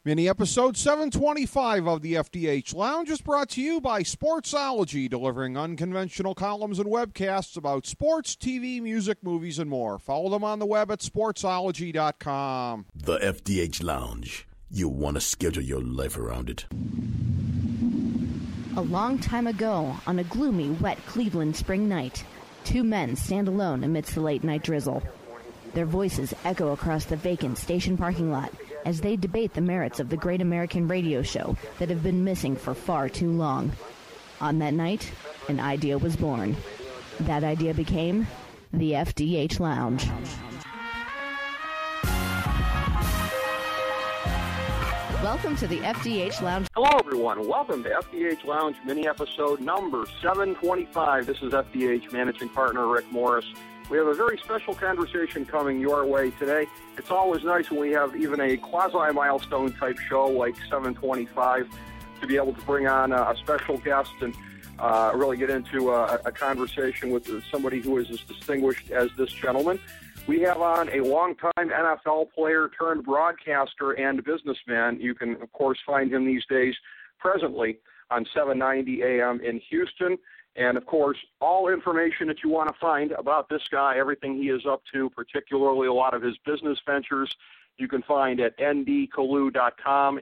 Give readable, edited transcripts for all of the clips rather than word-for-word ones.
Mini episode 725 of the FDH Lounge is brought to you by Sportsology, delivering unconventional columns and webcasts about sports, TV, music, movies, and more. Follow them on the web at sportsology.com. The FDH Lounge. You want to schedule your life around it. A long time ago, on a gloomy, wet Cleveland spring night, two men stand alone amidst the late-night drizzle. Their voices echo across the vacant station parking lot as they debate the merits of the great American radio show that have been missing for far too long. On that night, an idea was born. That idea became the FDH Lounge. Welcome to the FDH Lounge. Hello, everyone. Welcome to FDH Lounge mini episode number 725. This is FDH Managing Partner Rick Morris. We have a very special conversation coming your way today. It's always nice when we have even a quasi-milestone type show like 725 to be able to bring on a special guest and really get into a conversation with somebody who is as distinguished as this gentleman. We have on a longtime NFL player turned broadcaster and businessman. You can, of course, find him these days presently on 790 AM in Houston. And, of course, all information that you want to find about this guy, everything he is up to, particularly a lot of his business ventures, you can find at ndkalu.com,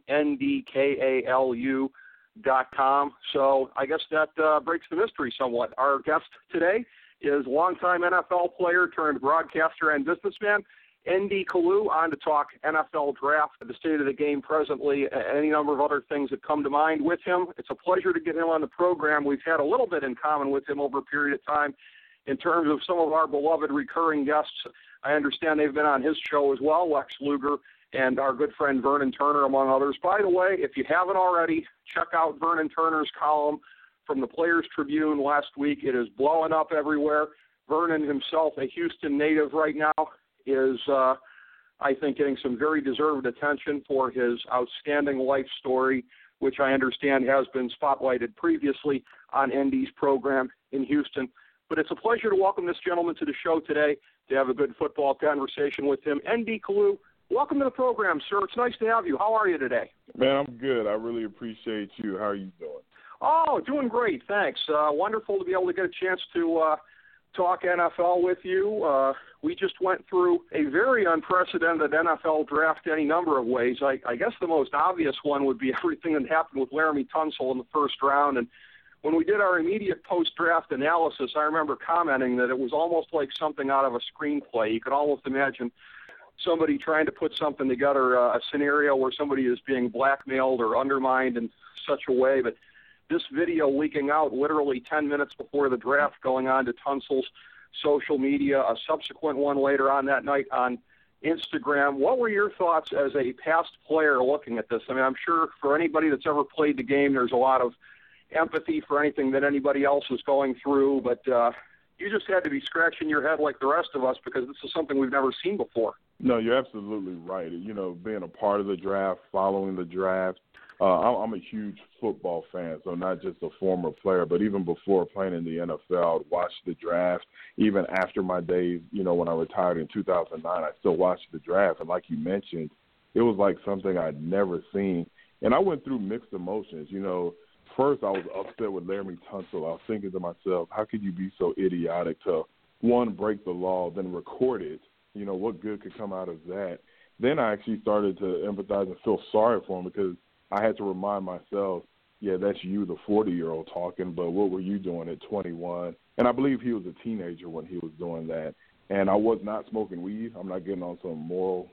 ndkalu.com. So I guess that breaks the mystery somewhat. Our guest today is longtime NFL player turned broadcaster and businessman, ND Kalu, on to talk NFL draft, the state of the game presently, any number of other things that come to mind with him. It's a pleasure to get him on the program. We've had a little bit in common with him over a period of time in terms of some of our beloved recurring guests. I understand they've been on his show as well, Lex Luger and our good friend Vernon Turner, among others. By the way, if you haven't already, check out Vernon Turner's column from the Players Tribune last week. It is blowing up everywhere. Vernon himself, a Houston native right now, is, I think, getting some very deserved attention for his outstanding life story, which I understand has been spotlighted previously on ND's program in Houston. But it's a pleasure to welcome this gentleman to the show today to have a good football conversation with him. ND Kalu, welcome to the program, sir. It's nice to have you. How are you today? Man, I'm good. I really appreciate you. How are you doing? Oh, doing great. Thanks. Wonderful to be able to get a chance to talk NFL with you. We just went through a very unprecedented NFL draft any number of ways. I guess the most obvious one would be everything that happened with Laremy Tunsil in the first round. And when we did our immediate post-draft analysis, I remember commenting that it was almost like something out of a screenplay. You could almost imagine somebody trying to put something together, a scenario where somebody is being blackmailed or undermined in such a way. But this video leaking out literally 10 minutes before the draft, going on to Tunsil's social media, a subsequent one later on that night on Instagram. What were your thoughts as a past player looking at this? I mean, I'm sure for anybody that's ever played the game, there's a lot of empathy for anything that anybody else is going through, but you just had to be scratching your head like the rest of us because this is something we've never seen before. No, you're absolutely right. You know, being a part of the draft, following the draft, I'm a huge football fan, so not just a former player, but even before playing in the NFL, I'd watch the draft. Even after my days, you know, when I retired in 2009, I still watched the draft. And like you mentioned, it was like something I'd never seen. And I went through mixed emotions. You know, first I was upset with Laremy Tunsil. I was thinking to myself, how could you be so idiotic to, one, break the law, then record it? You know, what good could come out of that? Then I actually started to empathize and feel sorry for him because I had to remind myself, yeah, that's you, the 40-year-old talking, but what were you doing at 21? And I believe he was a teenager when he was doing that. And I was not smoking weed. I'm not getting on some moral,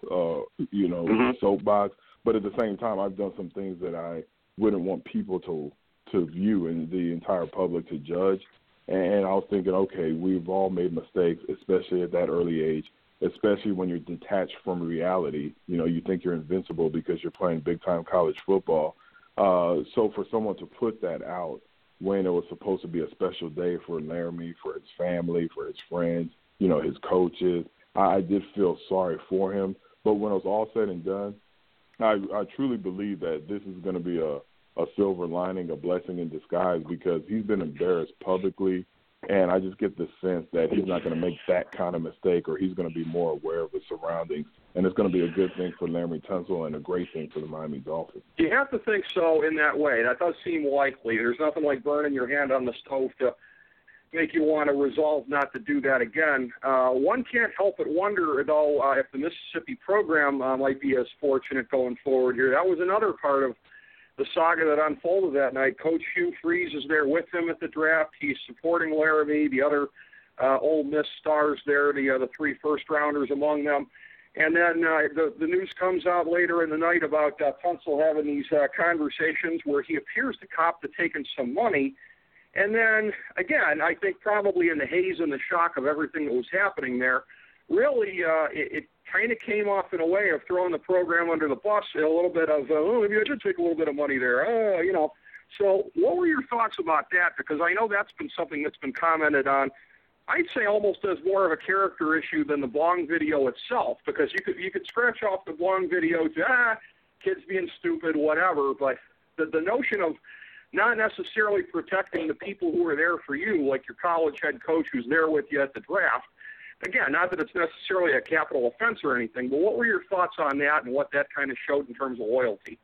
soapbox. But at the same time, I've done some things that I wouldn't want people to view and the entire public to judge. And I was thinking, okay, we've all made mistakes, especially at that early age, especially when you're detached from reality. You know, you think you're invincible because you're playing big-time college football. So for someone to put that out when it was supposed to be a special day for Laremy, for his family, for his friends, you know, his coaches, I did feel sorry for him. But when it was all said and done, I truly believe that this is going to be a silver lining, a blessing in disguise, because he's been embarrassed publicly. And I just get the sense that he's not going to make that kind of mistake, or he's going to be more aware of his surroundings and it's going to be a good thing for Laremy Tunsil and a great thing for the Miami Dolphins. You have to think so in that way. That does seem likely. There's nothing like burning your hand on the stove to make you want to resolve not to do that again. One can't help but wonder, though, if the Mississippi program might be as fortunate going forward here. That was another part of the saga that unfolded that night. Coach Hugh Freeze is there with him at the draft. He's supporting Laremy, the other Ole Miss stars there, the 3 first-rounders among them. And then the news comes out later in the night about Tunsil having these conversations where he appears to cop to taking some money. And then, again, I think probably in the haze and the shock of everything that was happening there, really it kind of came off in a way of throwing the program under the bus, a little bit of, maybe I did take a little bit of money there, So what were your thoughts about that? Because I know that's been something that's been commented on, I'd say almost as more of a character issue than the Bong video itself, because you could scratch off the Bong video to, kids being stupid, whatever, but the notion of not necessarily protecting the people who are there for you, like your college head coach who's there with you at the draft. Again, not that it's necessarily a capital offense or anything, but what were your thoughts on that and what that kind of showed in terms of loyalty?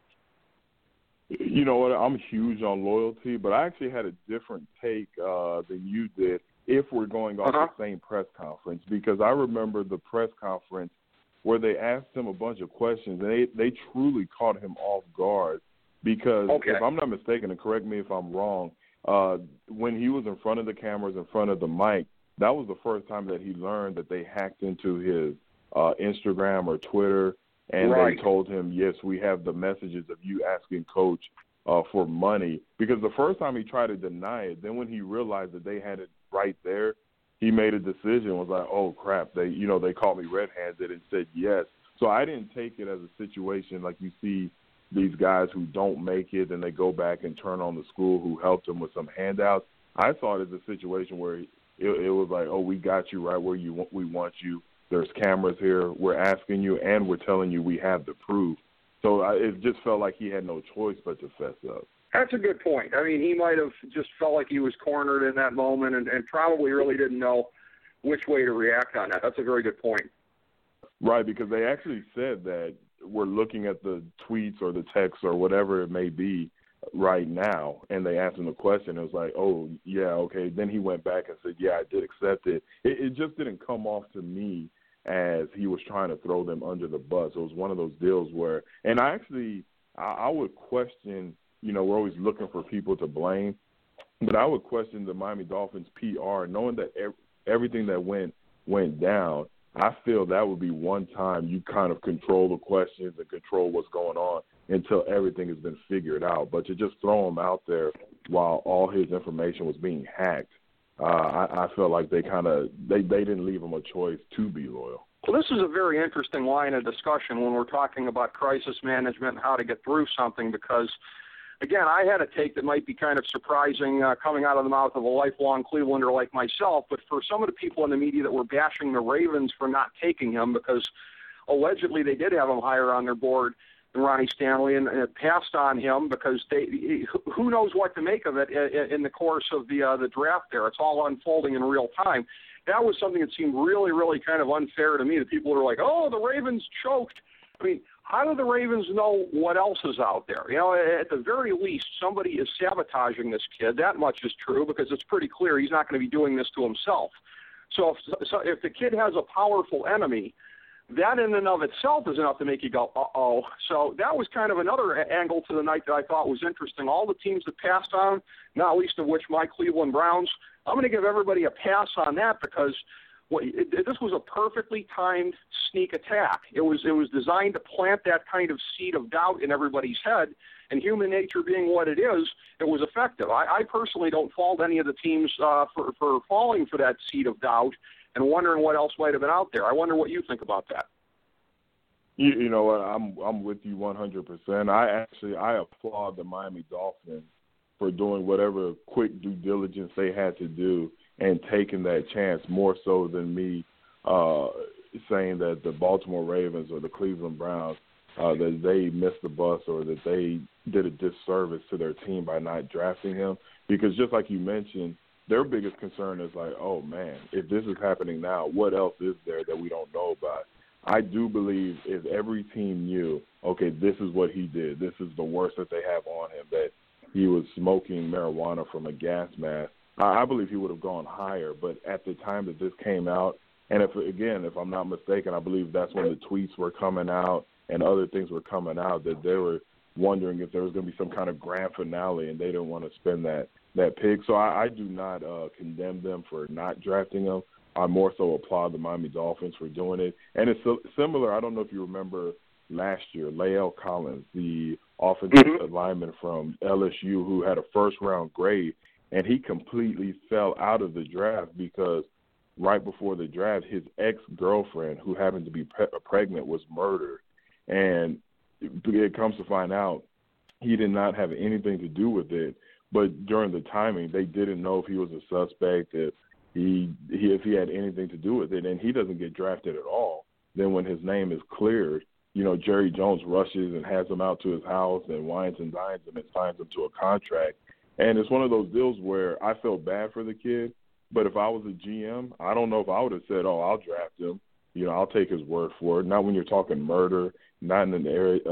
You know what? I'm huge on loyalty, but I actually had a different take than you did if we're going off the same press conference, because I remember the press conference where they asked him a bunch of questions, and they truly caught him off guard. Because if I'm not mistaken, and correct me if I'm wrong, when he was in front of the cameras, in front of the mic, that was the first time that he learned that they hacked into his Instagram or Twitter, and they told him, yes, we have the messages of you asking Coach for money. Because the first time he tried to deny it, then when he realized that they had it right there, he made a decision, was like, oh, crap, they caught me red-handed and said yes. So I didn't take it as a situation like you see these guys who don't make it and they go back and turn on the school who helped them with some handouts. I saw it as a situation where it was like, oh, we got you right where we want you. There's cameras here. We're asking you, and we're telling you we have the proof. So it just felt like he had no choice but to fess up. That's a good point. I mean, he might have just felt like he was cornered in that moment and probably really didn't know which way to react on that. That's a very good point. Right, because they actually said that we're looking at the tweets or the texts or whatever it may be right now, and they asked him a question. It was like, oh, yeah, okay. Then he went back and said, yeah, I did accept it. It just didn't come off to me as he was trying to throw them under the bus. It was one of those deals where – and I would question – we're always looking for people to blame, but I would question the Miami Dolphins PR, knowing that everything that went down. I feel that would be one time you kind of control the questions and control what's going on until everything has been figured out. But to just throw him out there while all his information was being hacked, I felt like they didn't leave him a choice to be loyal. Well, this is a very interesting line of discussion when we're talking about crisis management and how to get through something because, again, I had a take that might be kind of surprising coming out of the mouth of a lifelong Clevelander like myself, but for some of the people in the media that were bashing the Ravens for not taking him because allegedly they did have him higher on their board than Ronnie Stanley and passed on him because who knows what to make of it in the course of the draft there. It's all unfolding in real time. That was something that seemed really, really kind of unfair to me. The people were like, oh, the Ravens choked. I mean, how do the Ravens know what else is out there? At the very least, somebody is sabotaging this kid. That much is true because it's pretty clear he's not going to be doing this to himself. So if the kid has a powerful enemy, that in and of itself is enough to make you go, uh-oh. So that was kind of another angle to the night that I thought was interesting. All the teams that passed on, not least of which my Cleveland Browns, I'm going to give everybody a pass on that because this was a perfectly timed sneak attack. It was designed to plant that kind of seed of doubt in everybody's head, and human nature being what it is, it was effective. I personally don't fault any of the teams for falling for that seed of doubt and wondering what else might have been out there. I wonder what you think about that. You know what? I'm with you 100%. I applaud the Miami Dolphins for doing whatever quick due diligence they had to do and taking that chance more so than me saying that the Baltimore Ravens or the Cleveland Browns, that they missed the bus or that they did a disservice to their team by not drafting him. Because just like you mentioned, their biggest concern is like, oh, man, if this is happening now, what else is there that we don't know about? I do believe if every team knew, okay, this is what he did, this is the worst that they have on him, that he was smoking marijuana from a gas mask, I believe he would have gone higher. But at the time that this came out, and if I'm not mistaken, I believe that's when the tweets were coming out and other things were coming out, that they were wondering if there was going to be some kind of grand finale, and they didn't want to spend that pick. So I do not condemn them for not drafting him. I more so applaud the Miami Dolphins for doing it. And it's similar. I don't know if you remember last year, Lael Collins, the offensive lineman from LSU, who had a first-round grade, and he completely fell out of the draft because right before the draft, his ex-girlfriend, who happened to be pregnant, was murdered. And it comes to find out he did not have anything to do with it. But during the timing, they didn't know if he was a suspect, if he had anything to do with it, and he doesn't get drafted at all. Then when his name is cleared, Jerry Jones rushes and has him out to his house and wines and dines him and signs him to a contract. And it's one of those deals where I felt bad for the kid, but if I was a GM, I don't know if I would have said, I'll draft him. I'll take his word for it. Not when you're talking murder, not in an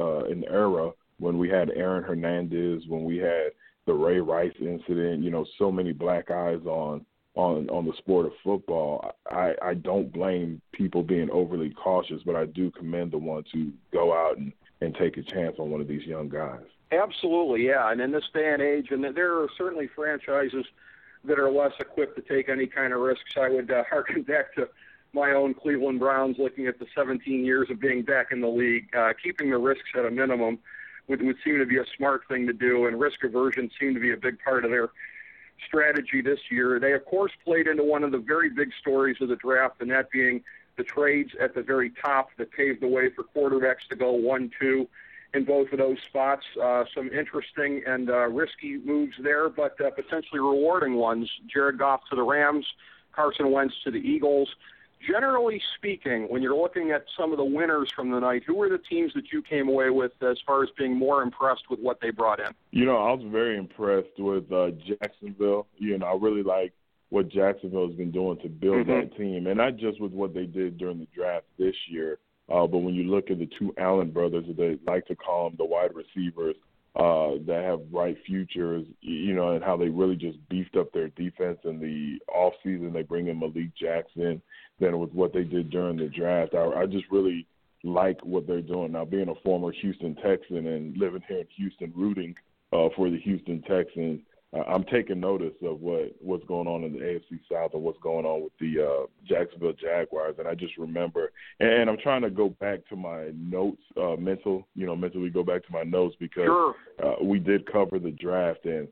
era when we had Aaron Hernandez, when we had the Ray Rice incident, so many black eyes on the sport of football. I don't blame people being overly cautious, but I do commend the ones who go out and take a chance on one of these young guys. Absolutely, yeah. And in this day and age, and there are certainly franchises that are less equipped to take any kind of risks. I would harken back to my own Cleveland Browns, looking at the 17 years of being back in the league. Keeping the risks at a minimum would seem to be a smart thing to do, and risk aversion seemed to be a big part of their strategy this year. They, of course, played into one of the very big stories of the draft, and that being the trades at the very top that paved the way for quarterbacks to go 1-2 in both of those spots. Some interesting and risky moves there, but potentially rewarding ones. Jared Goff to the Rams, Carson Wentz to the Eagles. Generally speaking, when you're looking at some of the winners from the night, who were the teams that you came away with as far as being more impressed with what they brought in? I was very impressed with Jacksonville. I really like what Jacksonville has been doing to build that team, and not just with what they did during the draft this year, but when you look at the two Allen brothers, as they like to call them, the wide receivers that have bright futures, and how they really just beefed up their defense in the offseason. They bring in Malik Jackson. Then with what they did during the draft, I just really like what they're doing. Now, being a former Houston Texan and living here in Houston, rooting for the Houston Texans, I'm taking notice of what's going on in the AFC South and what's going on with the Jacksonville Jaguars. And I just remember, and I'm trying to go back to my notes, mentally go back to my notes because we did cover the draft, and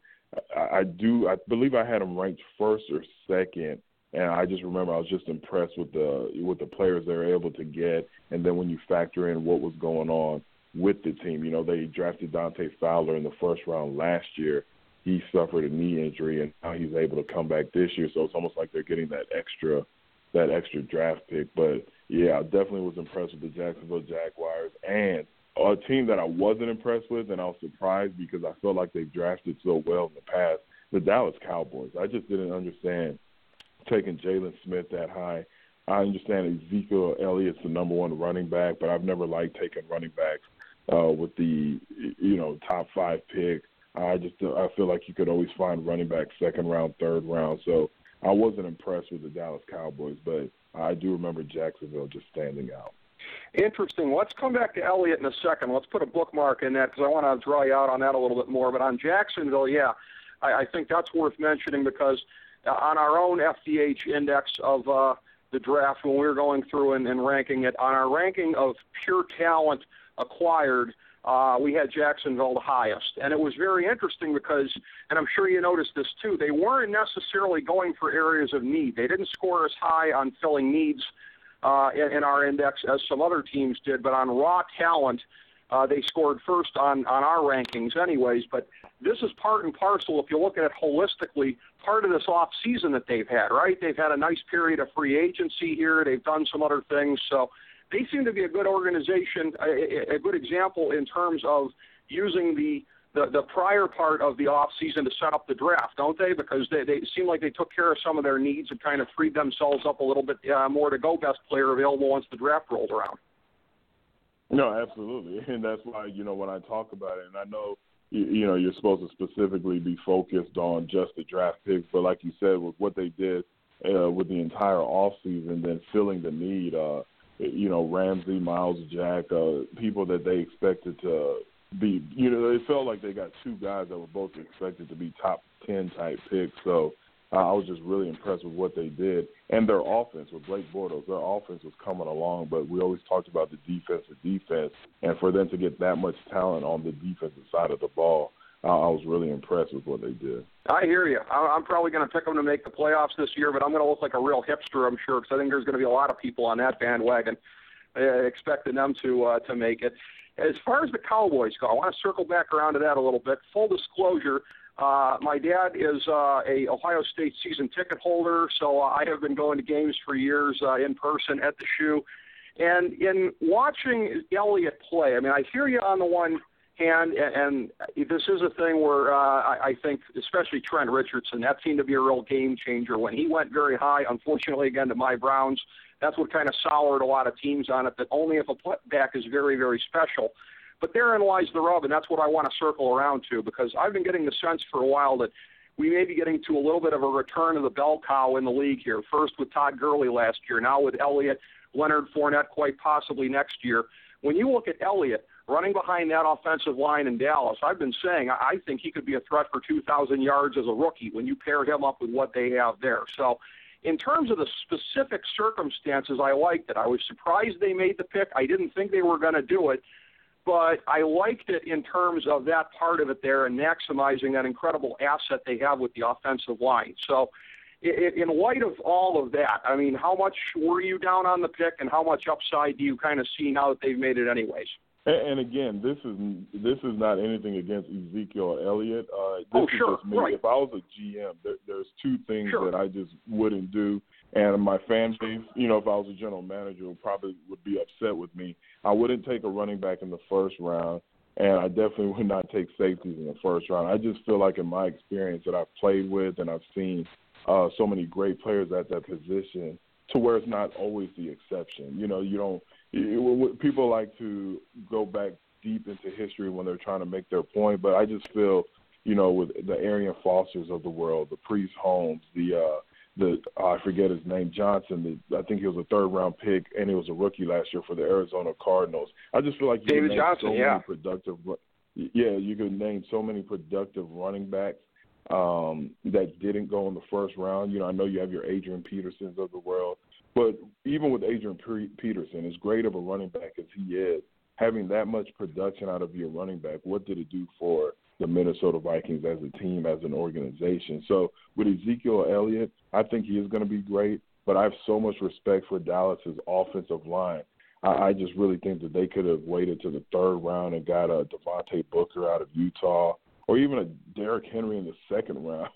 I believe I had them ranked first or second. And I just remember I was just impressed with the players they were able to get. And then when you factor in what was going on with the team, they drafted Dante Fowler in the first round last year. He suffered a knee injury, and now he's able to come back this year. So it's almost like they're getting that extra draft pick. But, yeah, I definitely was impressed with the Jacksonville Jaguars. And a team that I wasn't impressed with, and I was surprised because I felt like they've drafted so well in the past, the Dallas Cowboys. I just didn't understand taking Jalen Smith that high. I understand Ezekiel Elliott's the number one running back, but I've never liked taking running backs with the top 5 pick. I feel like you could always find running back second round, third round. So I wasn't impressed with the Dallas Cowboys, but I do remember Jacksonville just standing out. Interesting. Let's come back to Elliott in a second. Let's put a bookmark in that because I want to draw you out on that a little bit more. But on Jacksonville, I think that's worth mentioning because on our own FDH index of the draft, when we were going through and ranking it, on our ranking of pure talent acquired, we had Jacksonville the highest. And it was very interesting because, and I'm sure you noticed this too, they weren't necessarily going for areas of need. They didn't score as high on filling needs in our index as some other teams did, but on raw talent, they scored first on our rankings anyways. But this is part and parcel, if you look at it holistically, part of this off season that they've had, right? They've had a nice period of free agency here. They've done some other things. So they seem to be a good organization, a good example in terms of using the prior part of the off season to set up the draft, don't they? Because they seem like they took care of some of their needs and kind of freed themselves up a little bit more to go best player available once the draft rolled around. No, absolutely. And that's why, when I talk about it, and I know, you're supposed to specifically be focused on just the draft picks, but like you said, with what they did with the entire offseason, then filling the need, Ramsey, Miles Jack, people that they expected to be, it felt like they got two guys that were both expected to be top 10 type picks. So I was just really impressed with what they did. And their offense with Blake Bortles, their offense was coming along, but we always talked about the defense. And for them to get that much talent on the defensive side of the ball, I was really impressed with what they did. I hear you. I'm probably going to pick them to make the playoffs this year, but I'm going to look like a real hipster, I'm sure, because I think there's going to be a lot of people on that bandwagon expecting them to make it. As far as the Cowboys go, I want to circle back around to that a little bit. Full disclosure, my dad is a Ohio State season ticket holder, so I have been going to games for years in person at the Shoe. And in watching Elliott play, I mean, I hear you on the one hand, and this is a thing where I think, especially Trent Richardson, that seemed to be a real game changer. When he went very high, unfortunately, again, to my Browns, that's what kind of soured a lot of teams on it, that only if a putback is very, very special. But therein lies the rub, and that's what I want to circle around to, because I've been getting the sense for a while that we may be getting to a little bit of a return of the bell cow in the league here, first with Todd Gurley last year, now with Elliott, Leonard Fournette quite possibly next year. When you look at Elliott running behind that offensive line in Dallas, I've been saying I think he could be a threat for 2,000 yards as a rookie when you pair him up with what they have there. So in terms of the specific circumstances, I liked it. I was surprised they made the pick. I didn't think they were going to do it, but I liked it in terms of that part of it there and maximizing that incredible asset they have with the offensive line. So in light of all of that, I mean, how much were you down on the pick, and how much upside do you kind of see now that they've made it anyways? And again, this is not anything against Ezekiel Elliott. This is sure, just me. right. If I was a GM, there's two things that I just wouldn't do. And my fan base, if I was a general manager, probably would be upset with me. I wouldn't take a running back in the first round, and I definitely would not take safeties in the first round. I just feel like in my experience that I've played with and I've seen so many great players at that position, to where it's not always the exception. People like to go back deep into history when they're trying to make their point, but I just feel, with the Arian Fosters of the world, the Priest Holmes, I forget his name, Johnson, I think he was a third-round pick, and he was a rookie last year for the Arizona Cardinals. I just feel like you could name so many productive running backs that didn't go in the first round. I know you have your Adrian Petersons of the world, but even with Adrian Peterson, as great of a running back as he is, having that much production out of your running back, what did it do for the Minnesota Vikings as a team, as an organization? So with Ezekiel Elliott, I think he is going to be great, but I have so much respect for Dallas's offensive line. I just really think that they could have waited to the third round and got a Devontae Booker out of Utah, or even a Derrick Henry in the second round.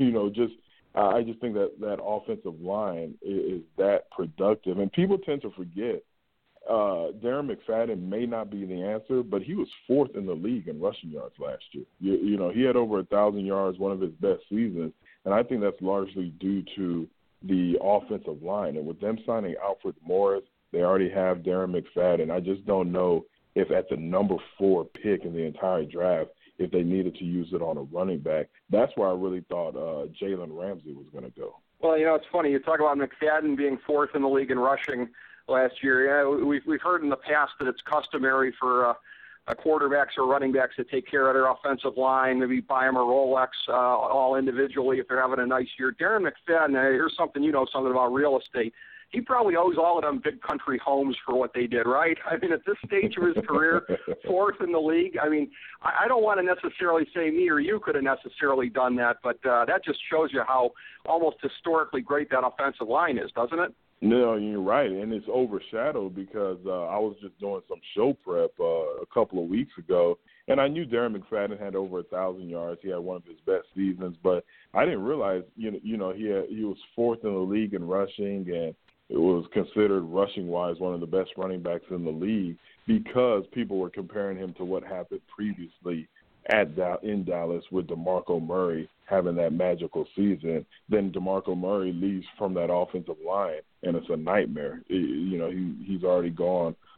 I just think that offensive line is that productive. And people tend to forget Darren McFadden may not be the answer, but he was fourth in the league in rushing yards last year. He had over 1,000 yards, one of his best seasons, and I think that's largely due to the offensive line. And with them signing Alfred Morris, they already have Darren McFadden. I just don't know if at the number 4 pick in the entire draft, if they needed to use it on a running back. That's where I really thought Jalen Ramsey was going to go. Well, it's funny. You talk about McFadden being fourth in the league in rushing last year. Yeah, we've heard in the past that it's customary for quarterbacks or running backs to take care of their offensive line, maybe buy them a Rolex all individually if they're having a nice year. Darren McFadden, here's something something about real estate. He probably owes all of them big country homes for what they did, right? I mean, at this stage of his career, fourth in the league. I mean, I don't want to necessarily say me or you could have necessarily done that, but that just shows you how almost historically great that offensive line is, doesn't it? No, you're right, and it's overshadowed because I was just doing some show prep a couple of weeks ago, and I knew Darren McFadden had over 1,000 yards. He had one of his best seasons, but I didn't realize, he was fourth in the league in rushing, and it was considered rushing-wise one of the best running backs in the league because people were comparing him to what happened previously in Dallas with DeMarco Murray having that magical season. Then DeMarco Murray leaves from that offensive line, and it's a nightmare. He's already gone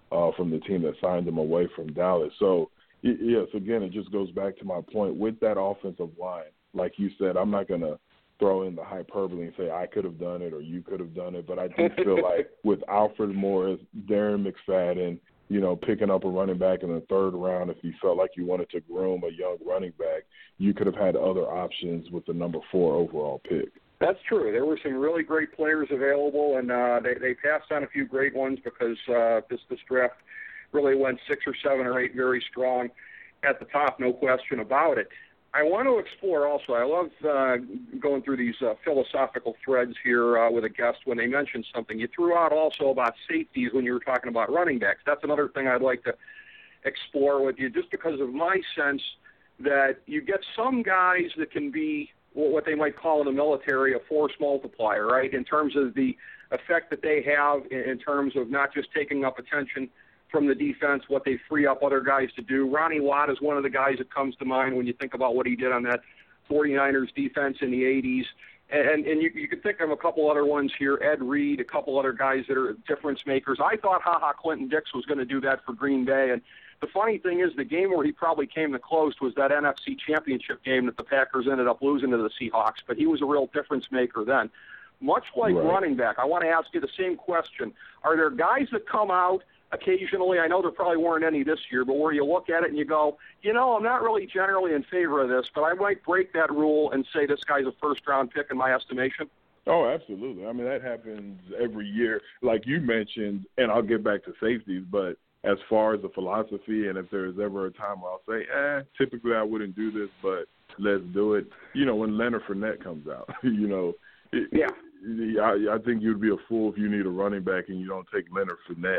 from the team that signed him away from Dallas. So, yes, again, it just goes back to my point. With that offensive line, like you said, I'm not going to throw in the hyperbole and say I could have done it or you could have done it, but I do feel like with Alfred Morris, Darren McFadden, picking up a running back in the third round, if you felt like you wanted to groom a young running back, you could have had other options with the number 4 overall pick. That's true. There were some really great players available, and they passed on a few great ones because this draft really went 6 or 7 or 8 very strong at the top, no question about it. I want to explore also, I love going through these philosophical threads here with a guest when they mention something. You threw out also about safeties when you were talking about running backs. That's another thing I'd like to explore with you, just because of my sense that you get some guys that can be what they might call in the military a force multiplier, right, in terms of the effect that they have in terms of not just taking up attention from the defense, what they free up other guys to do. Ronnie Lott is one of the guys that comes to mind when you think about what he did on that 49ers defense in the 80s. And you could think of a couple other ones here, Ed Reed, a couple other guys that are difference makers. I thought Clinton Dix was going to do that for Green Bay. And the funny thing is the game where he probably came the close was that NFC Championship game that the Packers ended up losing to the Seahawks. But he was a real difference maker then. Much like running back, I want to ask you the same question. Are there guys that come out occasionally, I know there probably weren't any this year, but where you look at it and you go, I'm not really generally in favor of this, but I might break that rule and say this guy's a first-round pick in my estimation? Oh, absolutely. I mean, that happens every year. Like you mentioned, and I'll get back to safeties, but as far as the philosophy and if there's ever a time where I'll say, typically I wouldn't do this, but let's do it, when Leonard Fournette comes out, I think you'd be a fool if you need a running back and you don't take Leonard Fournette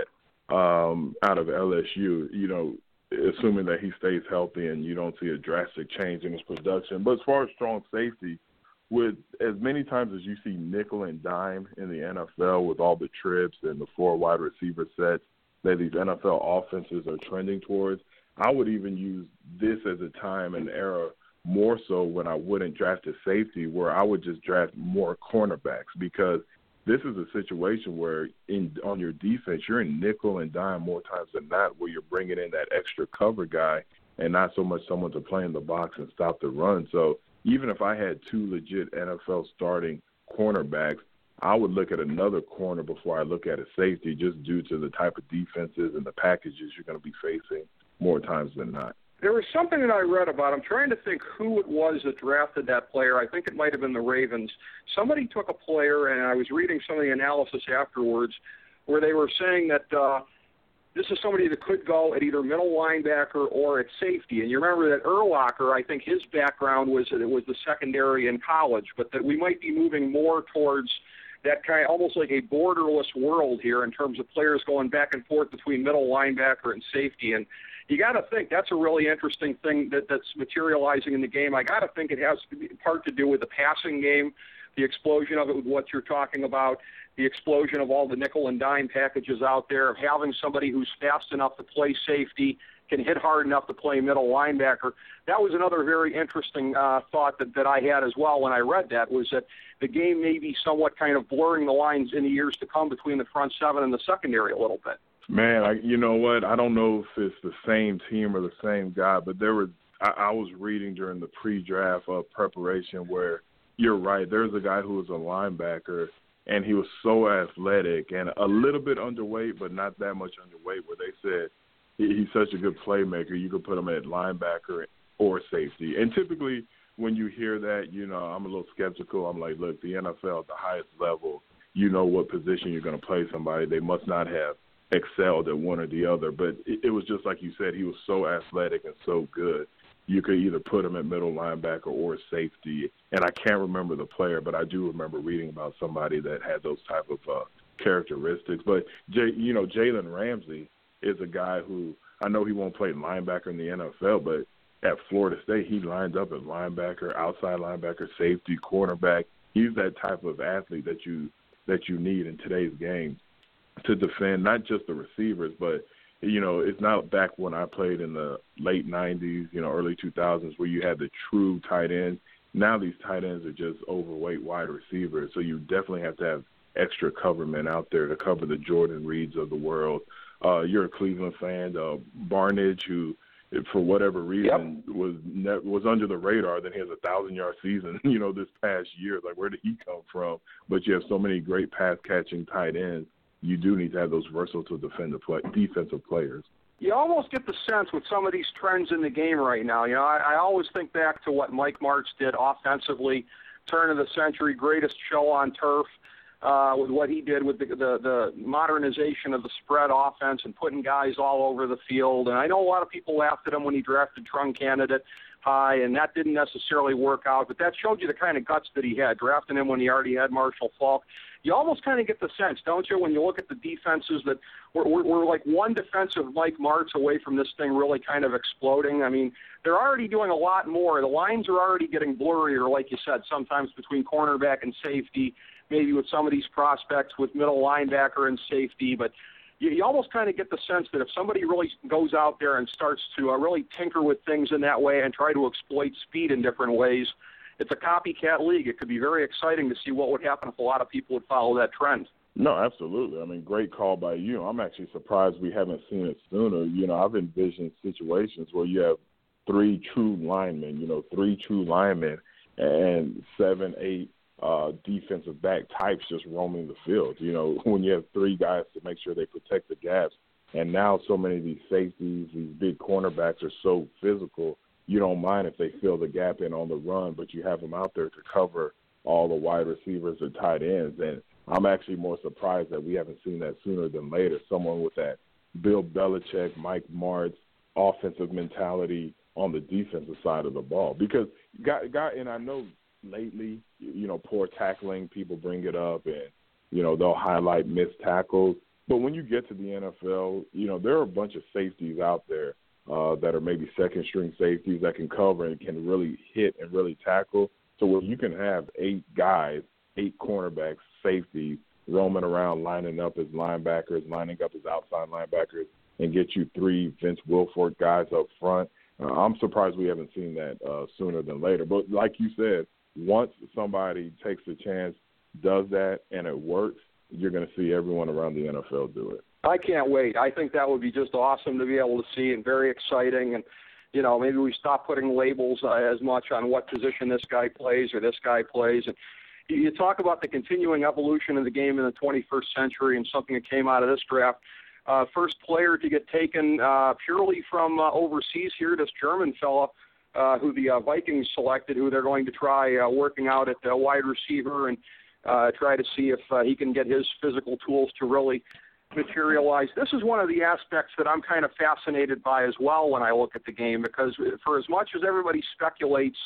out of LSU, assuming that he stays healthy and you don't see a drastic change in his production. But as far as strong safety, with as many times as you see nickel and dime in the NFL with all the trips and the 4 wide receiver sets that these NFL offenses are trending towards, I would even use this as a time and era more so when I wouldn't draft a safety, where I would just draft more cornerbacks, because this is a situation where on your defense, you're in nickel and dime more times than not, where you're bringing in that extra cover guy and not so much someone to play in the box and stop the run. So even if I had 2 legit NFL starting cornerbacks, I would look at another corner before I look at a safety, just due to the type of defenses and the packages you're going to be facing more times than not. There was something that I read about. I'm trying to think who it was that drafted that player. I think it might have been the Ravens. Somebody took a player, and I was reading some of the analysis afterwards, where they were saying that this is somebody that could go at either middle linebacker or at safety. And you remember that Urlacher, I think his background was that it was the secondary in college, but that we might be moving more towards that kind of almost like a borderless world here in terms of players going back and forth between middle linebacker and safety. And you got to think that's a really interesting thing that's materializing in the game. I got to think it has part to do with the passing game, the explosion of it with what you're talking about, the explosion of all the nickel and dime packages out there, of having somebody who's fast enough to play safety, can hit hard enough to play middle linebacker. That was another very interesting thought that I had as well when I read that, was that the game may be somewhat kind of blurring the lines in the years to come between the front seven and the secondary a little bit. Man, you know what? I don't know if it's the same team or the same guy, but I was reading during the pre-draft preparation where you're right. There's a guy who was a linebacker, and he was so athletic and a little bit underweight, but not that much underweight, where they said he's such a good playmaker, you could put him at linebacker or safety. And typically when you hear that, I'm a little skeptical. I'm like, look, the NFL at the highest level, you know what position you're going to play somebody. They must not have excelled at one or the other. But it was just like you said, he was so athletic and so good. You could either put him at middle linebacker or safety. And I can't remember the player, but I do remember reading about somebody that had those type of characteristics. But, Jalen Ramsey is a guy who, I know he won't play linebacker in the NFL, but at Florida State, he lined up at linebacker, outside linebacker, safety, cornerback. He's that type of athlete that you need in today's game to defend not just the receivers, but it's not back when I played in the late 90s, early 2000s, where you had the true tight ends. Now these tight ends are just overweight wide receivers, so you definitely have to have extra cover men out there to cover the Jordan Reeds of the world, You're a Cleveland fan. Barnidge, who for whatever reason was under the radar. Then he has a 1,000-yard season, this past year. Like, where did he come from? But you have so many great pass-catching tight ends. You do need to have those versatile defensive players. You almost get the sense with some of these trends in the game right now. I always think back to what Mike Martz did offensively, turn of the century, greatest show on turf, with what he did with the modernization of the spread offense and putting guys all over the field. And I know a lot of people laughed at him when he drafted Trung Candidate high, and that didn't necessarily work out. But that showed you the kind of guts that he had, drafting him when he already had Marshall Faulk. You almost kind of get the sense, don't you, when you look at the defenses, that we're like one defensive Mike Martz away from this thing really kind of exploding. I mean, they're already doing a lot more. The lines are already getting blurrier, like you said, sometimes between cornerback and safety, maybe with some of these prospects with middle linebacker and safety. But you almost kind of get the sense that if somebody really goes out there and starts to really tinker with things in that way and try to exploit speed in different ways, it's a copycat league. It could be very exciting to see what would happen if a lot of people would follow that trend. No, absolutely. I mean, great call by you. I'm actually surprised we haven't seen it sooner. I've envisioned situations where you have three true linemen, and 7, 8 defensive back types just roaming the field. When you have three guys to make sure they protect the gaps. And now so many of these safeties, these big cornerbacks are so physical, you don't mind if they fill the gap in on the run, but you have them out there to cover all the wide receivers or tight ends. And I'm actually more surprised that we haven't seen that sooner than later. Someone with that Bill Belichick, Mike Martz offensive mentality on the defensive side of the ball. Because, and I know lately, poor tackling, people bring it up and, they'll highlight missed tackles. But when you get to the NFL, there are a bunch of safeties out there that are maybe second-string safeties that can cover and can really hit and really tackle. So where you can have 8 guys, 8 cornerbacks, safeties, roaming around, lining up as linebackers, lining up as outside linebackers, and get you 3 Vince Wilfork guys up front. I'm surprised we haven't seen that sooner than later. But like you said, once somebody takes a chance, does that, and it works, you're going to see everyone around the NFL do it. I can't wait. I think that would be just awesome to be able to see and very exciting. And, maybe we stop putting labels as much on what position this guy plays or this guy plays. And you talk about the continuing evolution of the game in the 21st century and something that came out of this draft. First player to get taken purely from overseas here, this German fella who the Vikings selected, who they're going to try working out at wide receiver and try to see if he can get his physical tools to really materialize. This is one of the aspects that I'm kind of fascinated by as well when I look at the game, because for as much as everybody speculates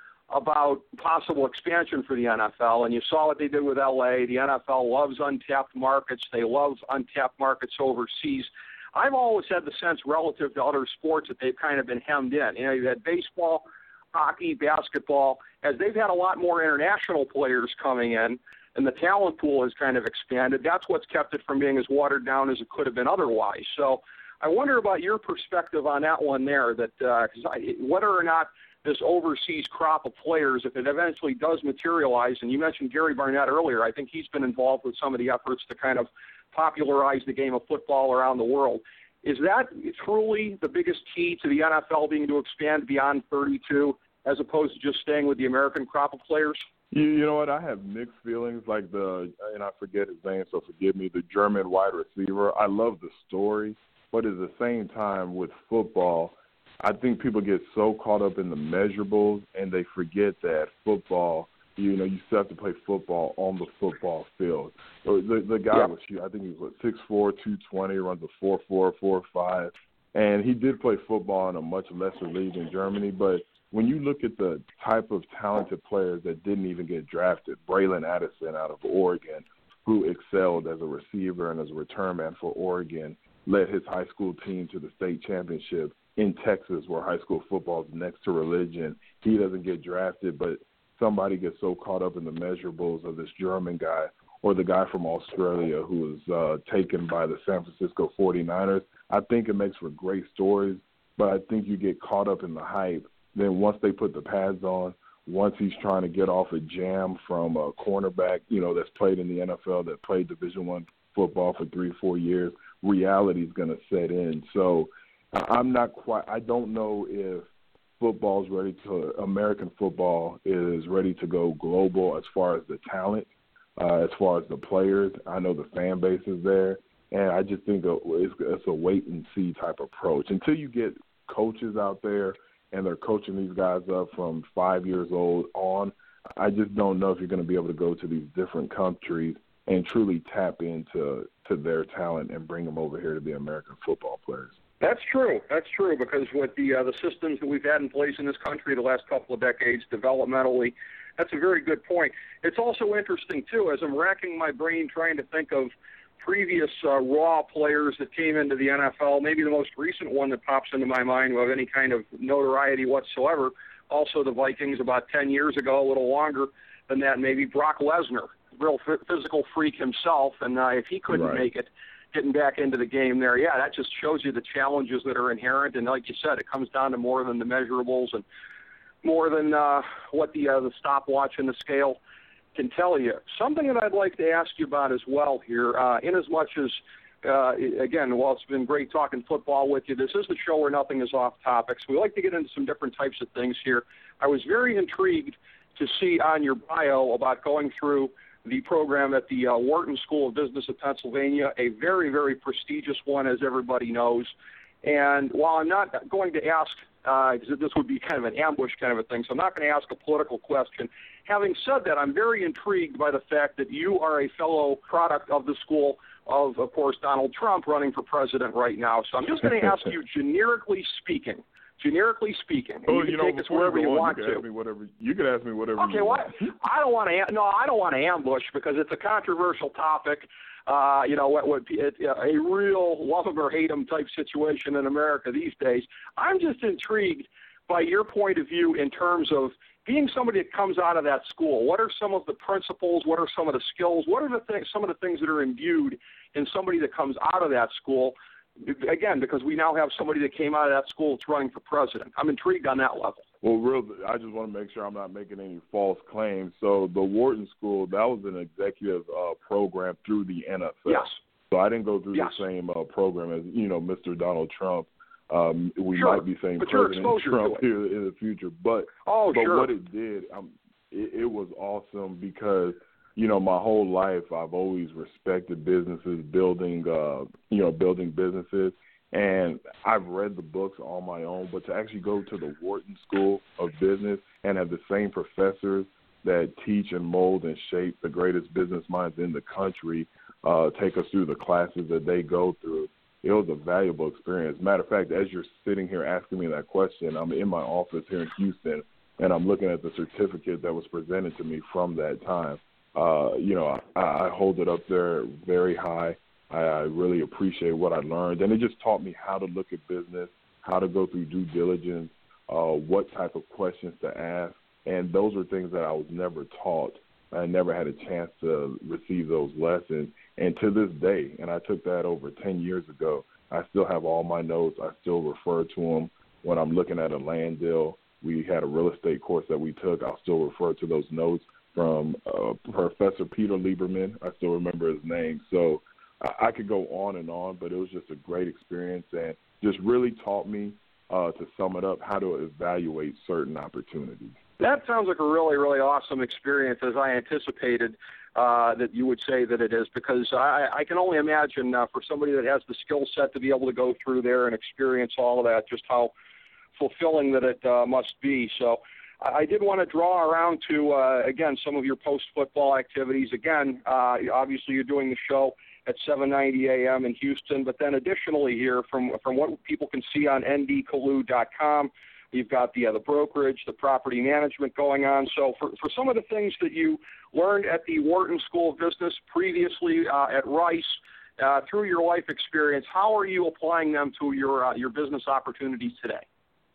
about possible expansion for the NFL, and you saw what they did with LA, the NFL loves untapped markets. They love untapped markets overseas. I've always had the sense relative to other sports that they've kind of been hemmed in. You've had baseball, hockey, basketball. As they've had a lot more international players coming in, and the talent pool has kind of expanded, that's what's kept it from being as watered down as it could have been otherwise. So I wonder about your perspective on that one there, that whether or not this overseas crop of players, if it eventually does materialize, and you mentioned Gary Barnett earlier, I think he's been involved with some of the efforts to kind of popularize the game of football around the world. Is that truly the biggest key to the NFL being to expand beyond 32 as opposed to just staying with the American crop of players? You know what? I have mixed feelings, like and I forget his name, so forgive me, the German wide receiver. I love the story, but at the same time with football, I think people get so caught up in the measurables and they forget that football, you still have to play football on the football field. The guy was, I think he was 6'4", 220, runs a 4.4, 4.5, and he did play football in a much lesser league in Germany, but when you look at the type of talented players that didn't even get drafted, Braylon Addison out of Oregon, who excelled as a receiver and as a return man for Oregon, led his high school team to the state championship in Texas, where high school football is next to religion. He doesn't get drafted, but somebody gets so caught up in the measurables of this German guy, or the guy from Australia who was taken by the San Francisco 49ers. I think it makes for great stories, but I think you get caught up in the hype. Then once they put the pads on, once he's trying to get off a jam from a cornerback, that's played in the NFL, that played Division I football for 3-4 years, reality is going to set in. So I don't know if American football is ready to go global as far as the talent, as far as the players. I know the fan base is there, and I just think it's a wait-and-see type approach. Until you get coaches out there and they're coaching these guys up from 5 years old on, I just don't know if you're going to be able to go to these different countries and truly tap into their talent and bring them over here to be American football players. That's true, because with the systems that we've had in place in this country the last couple of decades developmentally, that's a very good point. It's also interesting, too, as I'm racking my brain trying to think of previous raw players that came into the NFL, maybe the most recent one that pops into my mind of any kind of notoriety whatsoever, also the Vikings about 10 years ago, a little longer than that, maybe Brock Lesnar, real physical freak himself, and if he couldn't make it, getting back into the game there, that just shows you the challenges that are inherent. And like you said, it comes down to more than the measurables and more than what the stopwatch and the scale can tell you. Something that I'd like to ask you about as well here, in as much as, again, while it's been great talking football with you, this is the show where nothing is off topic. So we like to get into some different types of things here. I was very intrigued to see on your bio about going through the program at the Wharton School of Business of Pennsylvania, a very, very prestigious one, as everybody knows. And while I'm not going to ask, because this would be kind of an ambush kind of a thing, so I'm not going to ask a political question. Having said that, I'm very intrigued by the fact that you are a fellow product of the school of course, Donald Trump running for president right now. So I'm just going to ask you, generically speaking, oh, you can take this wherever you want to. You can ask me whatever. Okay, you want. I don't want to ambush because it's a controversial topic. A real love him or hate him type situation in America these days. I'm just intrigued by your point of view in terms of being somebody that comes out of that school. What are some of the principles? What are some of the skills? What are some of the things that are imbued in somebody that comes out of that school? Again, because we now have somebody that came out of that school that's running for president. I'm intrigued on that level. Well, I just want to make sure I'm not making any false claims. So the Wharton School, that was an executive program through the NFL. Yes. So I didn't go through the same program as, Mr. Donald Trump. We might be saying President Trump here in the future. But what it did, it was awesome because – my whole life I've always respected businesses, building businesses, and I've read the books on my own. But to actually go to the Wharton School of Business and have the same professors that teach and mold and shape the greatest business minds in the country take us through the classes that they go through, it was a valuable experience. Matter of fact, as you're sitting here asking me that question, I'm in my office here in Houston, and I'm looking at the certificate that was presented to me from that time. I hold it up there very high. I really appreciate what I learned. And it just taught me how to look at business, how to go through due diligence, what type of questions to ask. And those are things that I was never taught. I never had a chance to receive those lessons. And to this day, and I took that over 10 years ago, I still have all my notes. I still refer to them when I'm looking at a land deal. We had a real estate course that we took. I'll still refer to those notes from Professor Peter Lieberman. I still remember his name. So I could go on and on, but it was just a great experience and just really taught me, to sum it up, how to evaluate certain opportunities. That sounds like a really, really awesome experience, as I anticipated that you would say that it is, because I can only imagine for somebody that has the skill set to be able to go through there and experience all of that, just how fulfilling that it must be. So I did want to draw around to, again, some of your post-football activities. Again, obviously you're doing the show at 7:90 a.m. in Houston, but then additionally here, from what people can see on ndkalu.com, you've got the brokerage, the property management going on. So for some of the things that you learned at the Wharton School of Business, previously at Rice, through your life experience, how are you applying them to your business opportunities today?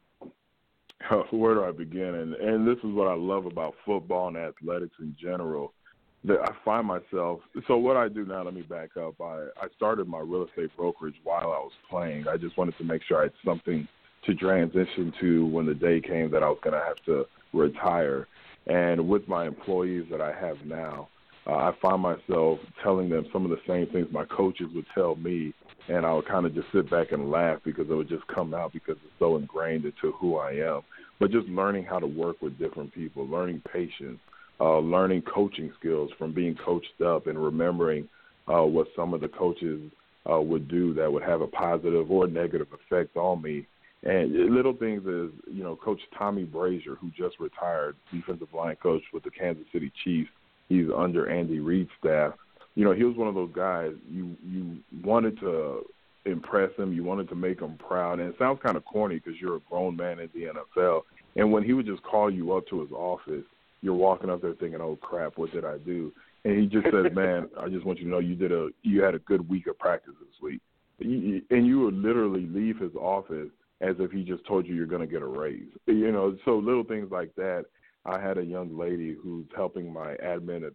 Where do I begin? And this is what I love about football and athletics in general, that I find myself – so what I do now, let me back up. I started my real estate brokerage while I was playing. I just wanted to make sure I had something to transition to when the day came that I was going to have to retire. And with my employees that I have now, I find myself telling them some of the same things my coaches would tell me, and I would kind of just sit back and laugh because it would just come out because it's so ingrained into who I am. But just learning how to work with different people, learning patience, learning coaching skills from being coached up and remembering what some of the coaches would do that would have a positive or negative effect on me. And little things is, Coach Tommy Brazier, who just retired, defensive line coach with the Kansas City Chiefs, he's under Andy Reid's staff. He was one of those guys you wanted to impress him, you wanted to make him proud. And it sounds kind of corny because you're a grown man in the NFL. And when he would just call you up to his office, you're walking up there thinking, oh, crap, what did I do? And he just says, man, I just want you to know you had a good week of practice this week. And you would literally leave his office as if he just told you you're going to get a raise. So little things like that. I had a young lady who's helping my administrative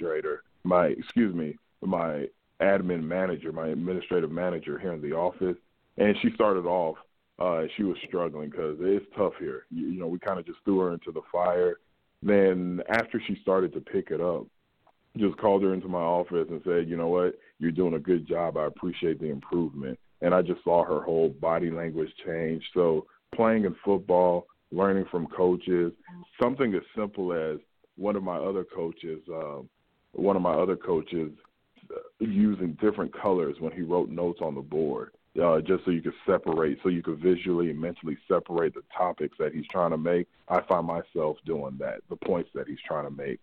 manager here in the office, and she started off, she was struggling because it's tough here. We kind of just threw her into the fire. Then after she started to pick it up, just called her into my office and said, you know what, you're doing a good job. I appreciate the improvement. And I just saw her whole body language change. So playing in football, learning from coaches, something as simple as one of my other coaches using different colors when he wrote notes on the board, just so you could separate, so you could visually and mentally separate the topics that he's trying to make. I find myself doing that, the points that he's trying to make.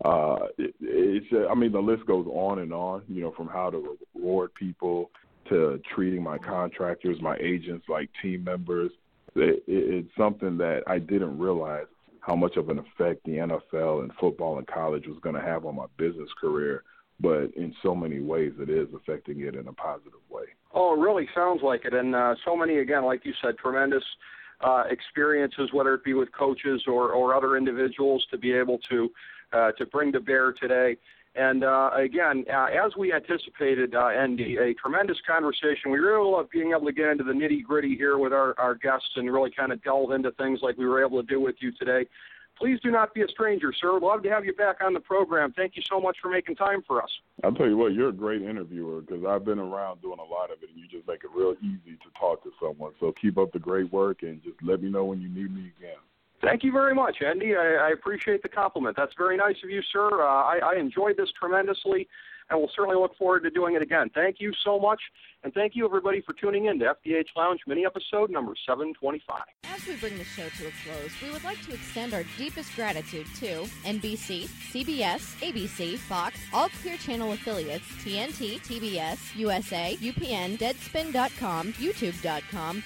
The list goes on and on, from how to reward people to treating my contractors, my agents like team members. It's something that I didn't realize how much of an effect the NFL and football and college was going to have on my business career. But in so many ways, it is affecting it in a positive way. Oh, it really sounds like it. And so many, again, like you said, tremendous experiences, whether it be with coaches or other individuals, to be able to bring to bear today. And, again, as we anticipated, Andy, a tremendous conversation. We really love being able to get into the nitty-gritty here with our guests and really kind of delve into things like we were able to do with you today. Please do not be a stranger, sir. We'd love to have you back on the program. Thank you so much for making time for us. I'll tell you what, you're a great interviewer because I've been around doing a lot of it, and you just make it real easy to talk to someone. So keep up the great work, and just let me know when you need me again. Thank you very much, Andy. I appreciate the compliment. That's very nice of you, sir. I enjoyed this tremendously, and we'll certainly look forward to doing it again. Thank you so much, and thank you, everybody, for tuning in to FDH Lounge mini-episode number 725. As we bring the show to a close, we would like to extend our deepest gratitude to NBC, CBS, ABC, Fox, all Clear Channel affiliates, TNT, TBS, USA, UPN, Deadspin.com, YouTube.com,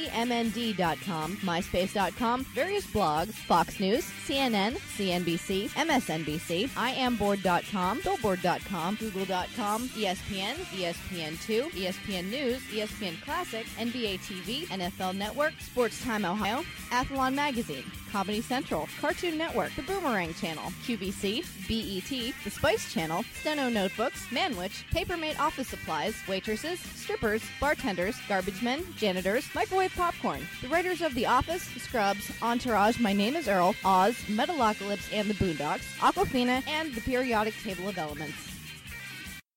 YTMND.com, MySpace.com, various blogs, Fox News, CNN, CNBC, MSNBC, IamBoard.com, Billboard.com, Google.com, ESPN, ESPN2, ESPN News, ESPN Classic, NBA TV, NFL Network, Sports Time Ohio, Athlon Magazine, Comedy Central, Cartoon Network, The Boomerang Channel, QVC, BET, The Spice Channel, Steno Notebooks, Manwich, Papermate Office Supplies, waitresses, strippers, bartenders, garbage men, janitors, microwave popcorn, the writers of The Office, Scrubs, Entourage, My Name is Earl, Oz, Metalocalypse and the Boondocks, Aquafina, and The Periodic Table of Elements.